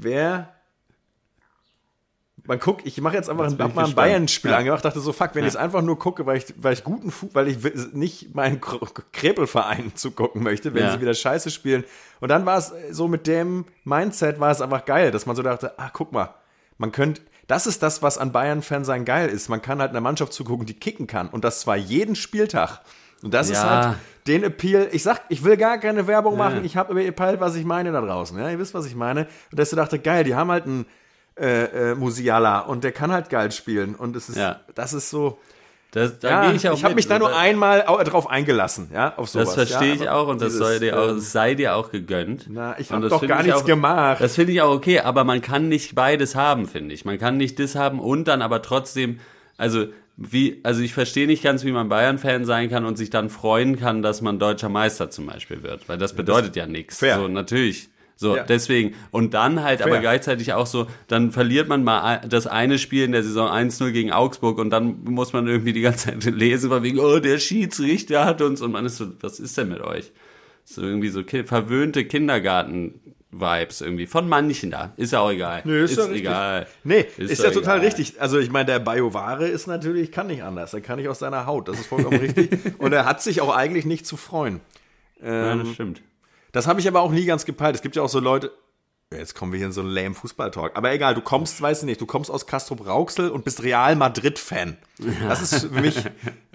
guckt, ich mache jetzt einfach ein Bayern-Spiel angemacht, dachte so, fuck, wenn ich es einfach nur gucke, weil ich nicht meinen Krepelverein zugucken möchte, wenn sie wieder Scheiße spielen. Und dann war es so mit dem Mindset, war es einfach geil, dass man so dachte, guck mal, das ist das, was an Bayern-Fan sein geil ist. Man kann halt einer Mannschaft zugucken, die kicken kann. Und das zwar jeden Spieltag. Und das ist halt den Appeal. Ich will gar keine Werbung machen. Ich habe über Appeal, was ich meine da draußen. Ja, ihr wisst, was ich meine. Und dass du dachte, geil, die haben halt einen Musiala und der kann halt geil spielen. Und es ist, das ist so. Ich habe mich da nur einmal drauf eingelassen, ja, auf sowas. Das verstehe ich auch und das sei dir auch gegönnt. Ich habe doch gar nichts gemacht. Das finde ich auch okay, aber man kann nicht beides haben, finde ich. Man kann nicht das haben und dann aber trotzdem, also ich verstehe nicht ganz, wie man Bayern-Fan sein kann und sich dann freuen kann, dass man deutscher Meister zum Beispiel wird, weil das bedeutet ja nichts. So, natürlich. So, deswegen. Und dann halt aber gleichzeitig auch so, dann verliert man mal das eine Spiel in der Saison 1-0 gegen Augsburg und dann muss man irgendwie die ganze Zeit lesen, von wegen, der Schiedsrichter hat uns, und man ist so, was ist denn mit euch? So irgendwie so verwöhnte Kindergarten-Vibes irgendwie, von manchen da. Ist ja auch egal. Nee, ist ja egal. Nee, ist ja total richtig. Also ich meine, der Bioware ist natürlich, kann nicht anders. Er kann nicht aus seiner Haut, das ist vollkommen richtig. Und er hat sich auch eigentlich nicht zu freuen. Ja, das stimmt. Das habe ich aber auch nie ganz gepeilt. Es gibt ja auch so Leute, jetzt kommen wir hier in so einen lame Fußball-Talk, aber egal, du kommst aus Castrop-Rauxel und bist Real Madrid-Fan. Das ist für mich,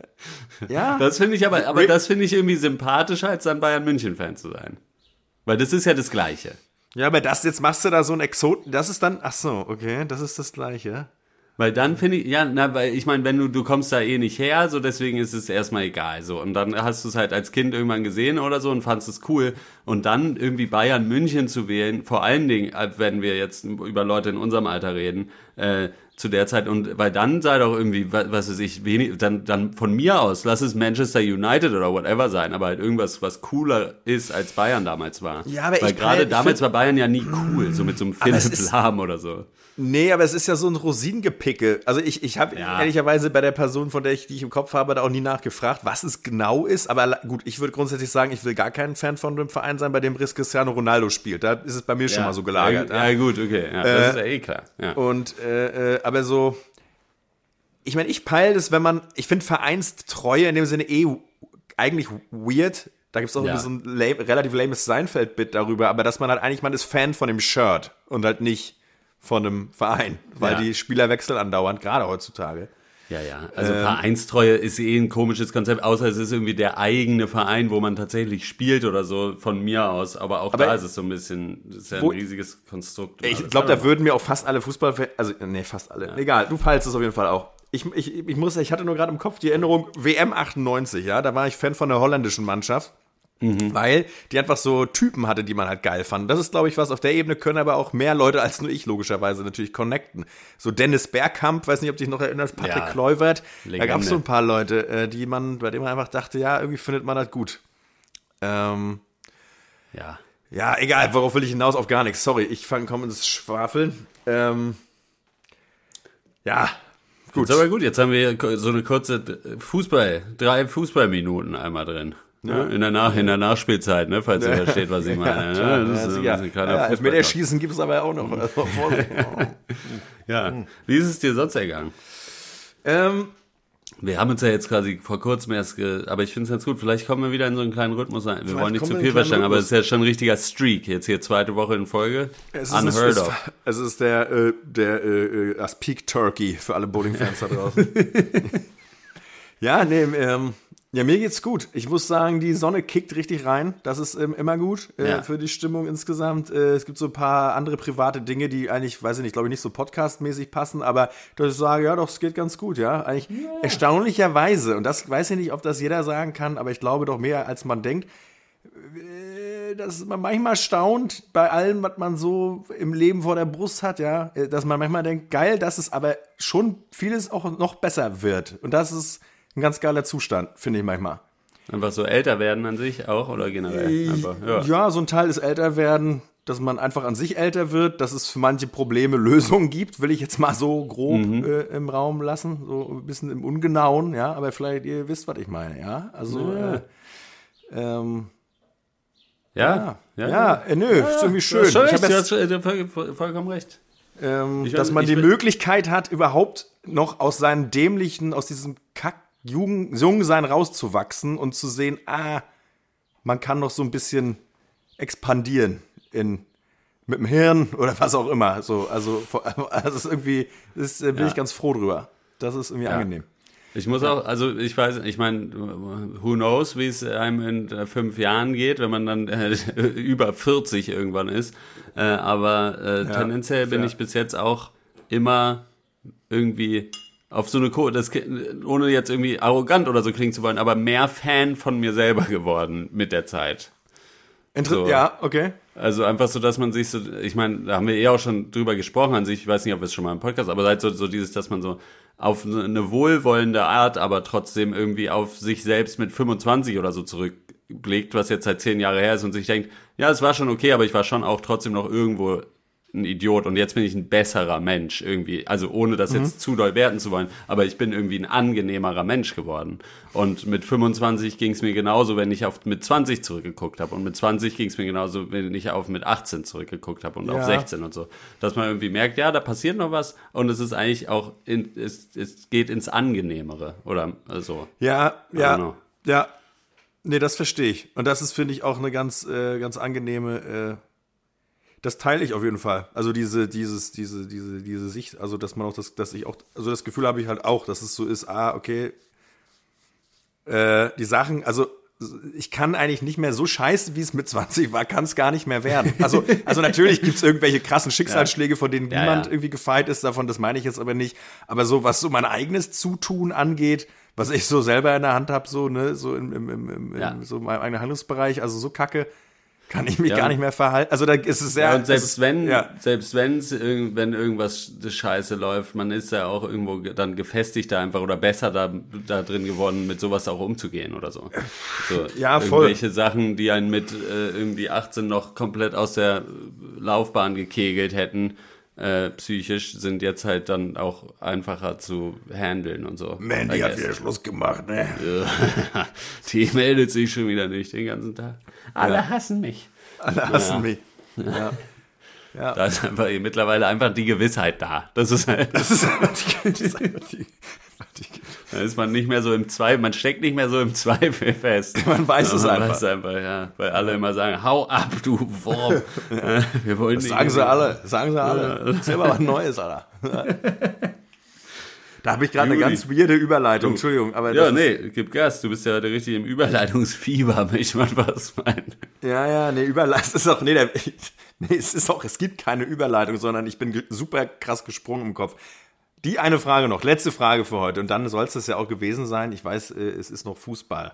Das finde ich aber das finde ich irgendwie sympathischer, als dann Bayern-München-Fan zu sein. Weil das ist ja das Gleiche. Ja, aber jetzt machst du da so ein Exot, das ist dann, ach so, okay, das ist das Gleiche. Weil dann finde ich, weil ich meine, wenn du kommst da nicht her, so deswegen ist es erstmal egal, so. Und dann hast du es halt als Kind irgendwann gesehen oder so und fandst es cool. Und dann irgendwie Bayern München zu wählen, vor allen Dingen, wenn wir jetzt über Leute in unserem Alter reden, zu der Zeit, und weil dann sei doch irgendwie, was weiß ich, dann von mir aus, lass es Manchester United oder whatever sein, aber halt irgendwas, was cooler ist, als Bayern damals war. Ja, aber weil gerade damals war Bayern ja nie cool, so mit so einem Philipp Lahm oder so. Nee, aber es ist ja so ein Rosinengepicke. Also ich habe ehrlicherweise bei der Person, die ich im Kopf habe, da auch nie nachgefragt, was es genau ist. Aber gut, ich würde grundsätzlich sagen, ich will gar kein Fan von dem Verein sein, bei dem Cristiano Ronaldo spielt. Da ist es bei mir schon mal so gelagert. Ja, gut, okay. Ja, das ist ja eh klar. Ja. Und aber so, ich meine, ich peile das, ich finde Vereinstreue in dem Sinne eigentlich weird. Da gibt es auch irgendwie so ein relativ lames Seinfeld-Bit darüber, aber dass man halt eigentlich, man ist Fan von dem Shirt und halt nicht von einem Verein, weil die Spieler wechseln andauernd, gerade heutzutage. Ja. Also Vereinstreue ist ein komisches Konzept, außer es ist irgendwie der eigene Verein, wo man tatsächlich spielt oder so, von mir aus. Aber auch da ist es so ein bisschen, das ist ja ein riesiges Konstrukt. Ich glaube, da würden mir auch fast alle Fußballfans, fast alle. Ja. Egal, du peilst es auf jeden Fall auch. Ich hatte nur gerade im Kopf die Erinnerung, WM 98, da war ich Fan von der holländischen Mannschaft. Weil die einfach so Typen hatte, die man halt geil fand. Das ist, glaube ich, was auf der Ebene können aber auch mehr Leute als nur ich logischerweise natürlich connecten. So Dennis Bergkamp, weiß nicht, ob du dich noch erinnerst, Patrick Kluivert. Da gab es so ein paar Leute, bei denen man einfach dachte, irgendwie findet man das gut. Ja, egal, worauf will ich hinaus? Auf gar nichts. Sorry, ich komme ins Schwafeln. Gut. Ist aber gut, jetzt haben wir so eine kurze 3 Fußballminuten einmal drin. Ja, in der Nachspielzeit, ne, falls ihr versteht, was ich meine. Ja, das ist Elfmeterschießen gibt es aber auch noch. Wie ist es dir sonst ergangen? Wir haben uns ja jetzt quasi vor kurzem aber ich finde es ganz gut, vielleicht kommen wir wieder in so einen kleinen Rhythmus rein. Wir wollen nicht zu viel verstanden, aber es ist ja schon ein richtiger Streak, jetzt hier 2. Woche in Folge. Unheard of. Es ist das Peak Turkey für alle Bowling-Fans da draußen. Ja, mir geht's gut. Ich muss sagen, die Sonne kickt richtig rein. Das ist immer gut für die Stimmung insgesamt. Es gibt so ein paar andere private Dinge, die eigentlich, weiß ich nicht, glaube ich nicht so podcastmäßig passen, aber dass ich sage, ja doch, es geht ganz gut, ja. Eigentlich erstaunlicherweise, und das weiß ich nicht, ob das jeder sagen kann, aber ich glaube doch mehr, als man denkt, dass man manchmal staunt bei allem, was man so im Leben vor der Brust hat, ja, dass man manchmal denkt, geil, dass es aber schon vieles auch noch besser wird. Und das ist ein ganz geiler Zustand, finde ich manchmal. Einfach so älter werden an sich auch oder generell? Einfach, ja, so ein Teil ist älter werden, dass man einfach an sich älter wird, dass es für manche Probleme Lösungen gibt, will ich jetzt mal so grob im Raum lassen, so ein bisschen im Ungenauen, ja, aber vielleicht ihr wisst, was ich meine, ja, also nö, ist irgendwie schön. Ich habe vollkommen recht. Dass man die Möglichkeit hat, überhaupt noch aus seinem dämlichen, aus diesem Jungsein rauszuwachsen und zu sehen, man kann noch so ein bisschen expandieren mit dem Hirn oder was auch immer. So, also ist irgendwie, bin ich ganz froh drüber. Das ist irgendwie angenehm. Ich muss auch, also ich weiß, ich meine, who knows, wie es einem in 5 Jahren geht, wenn man dann über 40 irgendwann ist. Aber tendenziell bin ich bis jetzt auch immer irgendwie auf so eine ohne jetzt irgendwie arrogant oder so klingen zu wollen, aber mehr Fan von mir selber geworden mit der Zeit. Ja, okay. Also einfach so, dass man sich so, ich meine, da haben wir auch schon drüber gesprochen an sich, ich weiß nicht, ob wir es schon mal im Podcast, aber halt so dieses, dass man so auf eine wohlwollende Art, aber trotzdem irgendwie auf sich selbst mit 25 oder so zurückblickt, was jetzt seit 10 Jahre her ist und sich denkt, ja, es war schon okay, aber ich war schon auch trotzdem noch irgendwo ein Idiot und jetzt bin ich ein besserer Mensch irgendwie, also ohne das jetzt zu doll werten zu wollen, aber ich bin irgendwie ein angenehmerer Mensch geworden und mit 25 ging es mir genauso, wenn ich mit 20 zurückgeguckt habe und mit 20 ging es mir genauso, wenn ich mit 18 zurückgeguckt habe und auf 16 und so, dass man irgendwie merkt, ja, da passiert noch was und es ist eigentlich auch, es geht ins Angenehmere oder so. Ja, nee, das verstehe ich und das ist, finde ich, auch eine ganz angenehme das teile ich auf jeden Fall. Also diese Sicht, also dass man auch dass ich auch, also das Gefühl habe ich halt auch, dass es so ist, okay, die Sachen, also ich kann eigentlich nicht mehr so scheiße, wie es mit 20 war, kann es gar nicht mehr werden. Also natürlich gibt es irgendwelche krassen Schicksalsschläge, von denen niemand irgendwie gefeit ist, davon, das meine ich jetzt aber nicht. Aber so, was so mein eigenes Zutun angeht, was ich so selber in der Hand habe, so, ne, so in so meinem eigenen Handlungsbereich, also so kacke, kann ich mich gar nicht mehr verhalten. Also da ist es sehr. Ja, und wenn irgendwas scheiße läuft, man ist ja auch irgendwo dann gefestigter einfach oder besser da drin geworden, mit sowas auch umzugehen oder so. Ja, voll. Irgendwelche Sachen, die einen mit irgendwie 18 noch komplett aus der Laufbahn gekegelt hätten, psychisch, sind jetzt halt dann auch einfacher zu handeln und so. Mandy hat wieder Schluss gemacht, ne? Die meldet sich schon wieder nicht den ganzen Tag. Alle hassen mich. Alle hassen mich. Ja. Da ist einfach mittlerweile einfach die Gewissheit da. Da ist man nicht mehr so im Zweifel, man steckt nicht mehr so im Zweifel fest. Man weiß es einfach. Man weiß einfach, ja. Weil alle immer sagen, hau ab, du Wurm. Wir wollen das sagen sie alle. Erzähl mal was Neues, Alter. Da habe ich gerade eine ganz weirde Überleitung, Entschuldigung. Aber gib Gas, du bist ja richtig im Überleitungsfieber, möchte ich mal was meinen. Es gibt keine Überleitung, sondern ich bin super krass gesprungen im Kopf. Die eine Frage noch, letzte Frage für heute und dann soll es das ja auch gewesen sein. Ich weiß, es ist noch Fußball.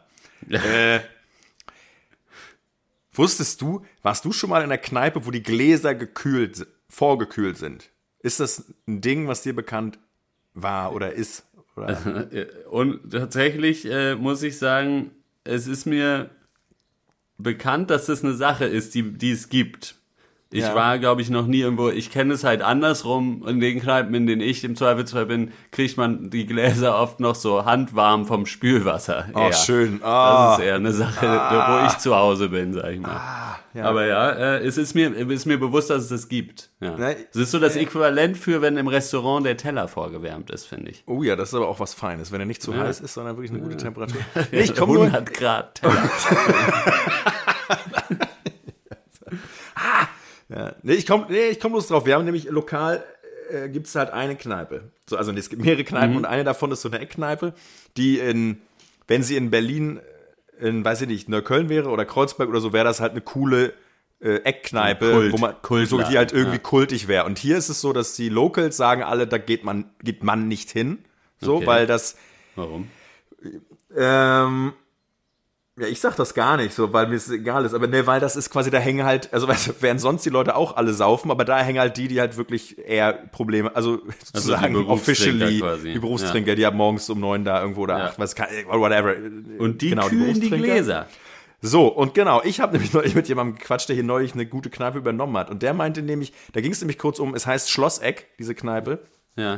Warst du schon mal in einer Kneipe, wo die Gläser vorgekühlt sind? Ist das ein Ding, was dir bekannt war oder ist? Oder? Und tatsächlich muss ich sagen, es ist mir bekannt, dass das eine Sache ist, die es gibt. Ich war, glaube ich, noch nie irgendwo, ich kenne es halt andersrum, in den Kneipen, in denen ich im Zweifelsfall bin, kriegt man die Gläser oft noch so handwarm vom Spülwasser. Oh, schön. Das ist eher eine Sache, wo ich zu Hause bin, sag ich mal. Aber es ist mir bewusst, dass es das gibt. Ja. Es ist so das Äquivalent für, wenn im Restaurant der Teller vorgewärmt ist, finde ich. Oh ja, das ist aber auch was Feines, wenn er nicht zu heiß ist, sondern wirklich eine gute Temperatur. Ich komme 100 Grad Teller. Ich komm bloß drauf. Wir haben nämlich lokal, gibt es halt eine Kneipe. Also es gibt mehrere Kneipen und eine davon ist so eine Eckkneipe, die in wenn sie in Berlin, weiß ich nicht, Neukölln wäre oder Kreuzberg oder so, wäre das halt eine coole Eckkneipe, wo man so, die halt irgendwie kultig wäre. Und hier ist es so, dass die Locals sagen alle, da geht man nicht hin. So, Okay. weil das. Warum? Ja, ich sag das gar nicht so, weil mir es egal ist, aber ne, weil das ist quasi, da hängen halt, also weißt du, während sonst die Leute auch alle saufen, aber da hängen halt die halt wirklich eher Probleme, also sozusagen die Berufstrinker officially, quasi. die Berufstrinker, die haben morgens um 9 da irgendwo oder 8, was kann, whatever. Und die genau, kühlen die Berufstrinker. Gläser. So, und genau, ich habe nämlich neulich mit jemandem gequatscht, der hier neulich eine gute Kneipe übernommen hat und der meinte nämlich, da ging es nämlich kurz um, es heißt Schlosseck, diese Kneipe. Ja.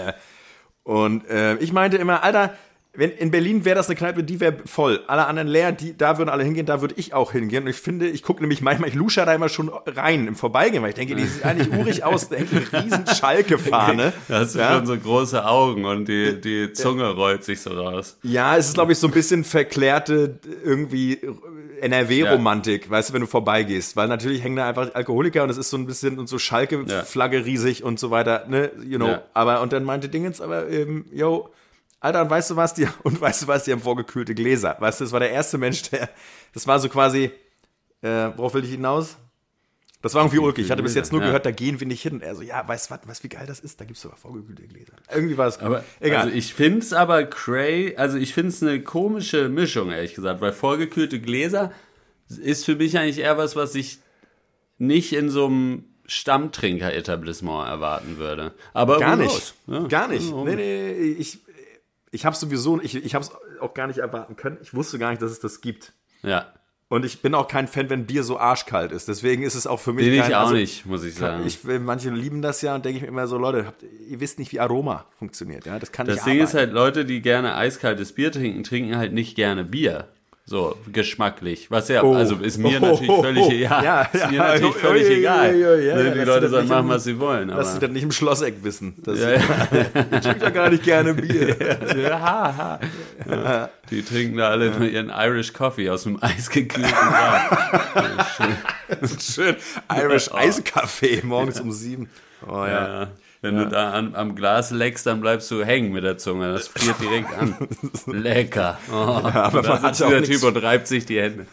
Und ich meinte immer, Alter, wenn in Berlin wäre das eine Kneipe, die wäre voll. Alle anderen leer, da würden alle hingehen, da würde ich auch hingehen. Und ich finde, ich gucke nämlich manchmal, ich lusche da immer schon rein im Vorbeigehen, weil ich denke, die sieht eigentlich urig aus, da hängt eine riesen Schalke-Fahne. Da hast du schon so große Augen und die Zunge rollt sich so raus. Ja, es ist, glaube ich, so ein bisschen verklärte irgendwie NRW-Romantik, weißt du, wenn du vorbeigehst. Weil natürlich hängen da einfach Alkoholiker und es ist so ein bisschen und so Schalke-Flagge riesig und so weiter, ne, you know. Ja. Aber, und dann meinte Dingens, aber, yo, Alter, und weißt du was, die haben vorgekühlte Gläser. Weißt du, das war der erste Mensch, das war so quasi, worauf will ich hinaus? Das war irgendwie ulkig. Ich hatte bis jetzt nur gehört, da gehen wir nicht hin. Und er so, ja, weißt du was, wie geil das ist? Da gibt's sogar vorgekühlte Gläser. Irgendwie war es Aber egal. Also ich finde es aber ich finde es eine komische Mischung, ehrlich gesagt, weil vorgekühlte Gläser ist für mich eigentlich eher was ich nicht in so einem Stammtrinker-Etablissement erwarten würde. Aber Gar who nicht. knows? Ja. Gar nicht. Nee, ich habe sowieso, ich habe es auch gar nicht erwarten können. Ich wusste gar nicht, dass es das gibt. Ja. Und ich bin auch kein Fan, wenn Bier so arschkalt ist. Deswegen ist es auch für mich Bin kein, ich auch nicht, muss ich sagen. Manche lieben das ja und denke ich mir immer so, Leute, ihr wisst nicht, wie Aroma funktioniert. Ja? Das kann nicht Das Ding ist arbeiten. halt, Leute, die gerne eiskaltes Bier trinken halt nicht gerne Bier. So, geschmacklich. Was ja, also ist mir natürlich völlig egal. Ist mir natürlich völlig egal. Die Leute sollen machen, was sie wollen. Dass sie Aber das nicht im Schlosseck wissen. Ich ja. trinke doch gar nicht gerne Bier. Ja. Die trinken da alle nur ihren Irish Coffee aus dem eisgekühlten Glas. Schön Irish Eiskaffee morgens um 7. Oh ja. Ja. Wenn du da am Glas leckst, dann bleibst du hängen mit der Zunge. Das friert direkt an. Lecker. Oh, aber da man hat sitzt ja auch der nichts- Typ und reibt sich die Hände.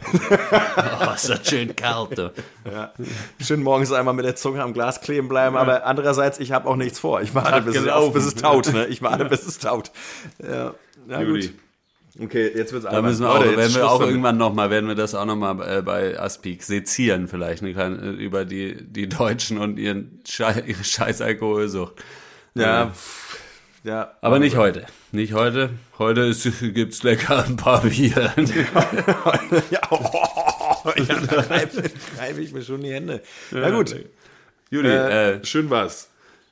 Oh, ist das schön kalt. Du. Ja. Schön morgens einmal mit der Zunge am Glas kleben bleiben, aber andererseits, ich habe auch nichts vor. Ich warte, bis es taut. Ne? Ich warte, bis es taut. Ja, na gut. Judy. Okay, jetzt wird's Da müssen wir Leute, auch, jetzt werden wir Schluss auch damit. irgendwann nochmal, werden wir das auch nochmal bei Aspik sezieren vielleicht, eine kleine, über die Deutschen und ihre scheiß Alkoholsucht. Ja, ja. Aber nicht heute. Nicht heute. Heute gibt's lecker ein paar Bier. Ja, da reibe ich mir schon die Hände. Na gut, Judy, schön war's.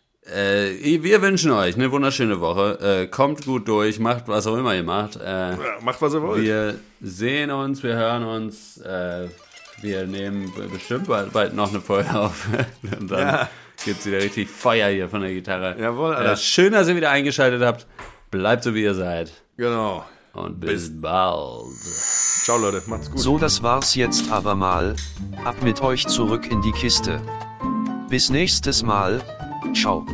wir wünschen euch eine wunderschöne Woche. Kommt gut durch, macht was auch immer ihr macht. Macht, was ihr wollt. Wir sehen uns, wir hören uns. Wir nehmen bestimmt bald noch eine Folge auf. Und dann gibt's wieder richtig Feuer hier von der Gitarre. Jawohl, Alter. Schön, dass ihr wieder eingeschaltet habt. Bleibt so, wie ihr seid. Genau. Und bis bald. Ciao, Leute. Macht's gut. So, das war's jetzt aber mal. Ab mit euch zurück in die Kiste. Bis nächstes Mal. Ciao.